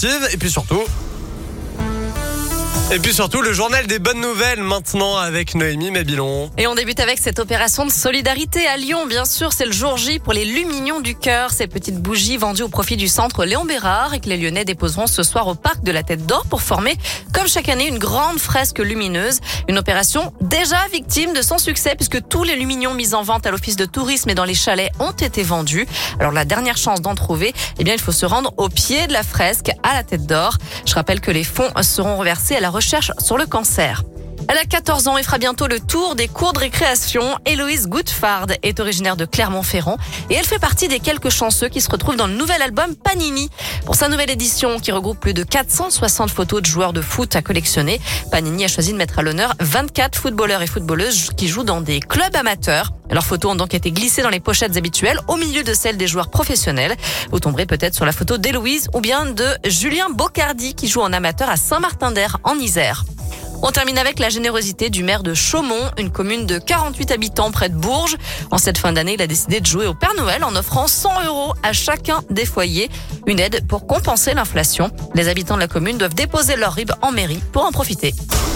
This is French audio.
sportive. Et puis surtout, le journal des bonnes nouvelles maintenant avec Noémie Mabilon. Et on débute avec cette opération de solidarité à Lyon. Bien sûr, c'est le jour J pour les Lumignons du Cœur. Ces petites bougies vendues au profit du centre Léon Bérard et que les Lyonnais déposeront ce soir au parc de la Tête d'Or pour former, comme chaque année, une grande fresque lumineuse. Une opération déjà victime de son succès puisque tous les Lumignons mis en vente à l'office de tourisme et dans les chalets ont été vendus. Alors la dernière chance d'en trouver, il faut se rendre au pied de la fresque à la Tête d'Or. Je rappelle que les fonds seront reversés à la recherche sur le cancer. Elle a 14 ans et fera bientôt le tour des cours de récréation. Héloïse Goutfard est originaire de Clermont-Ferrand et elle fait partie des quelques chanceux qui se retrouvent dans le nouvel album Panini. Pour sa nouvelle édition qui regroupe plus de 460 photos de joueurs de foot à collectionner, Panini a choisi de mettre à l'honneur 24 footballeurs et footballeuses qui jouent dans des clubs amateurs. Leurs photos ont donc été glissées dans les pochettes habituelles au milieu de celles des joueurs professionnels. Vous tomberez peut-être sur la photo d'Héloïse ou bien de Julien Bocardi qui joue en amateur à Saint-Martin-d'Air en Isère. On termine avec la générosité du maire de Chaumont, une commune de 48 habitants près de Bourges. En cette fin d'année, il a décidé de jouer au Père Noël en offrant 100 € à chacun des foyers. Une aide pour compenser l'inflation. Les habitants de la commune doivent déposer leur RIB en mairie pour en profiter.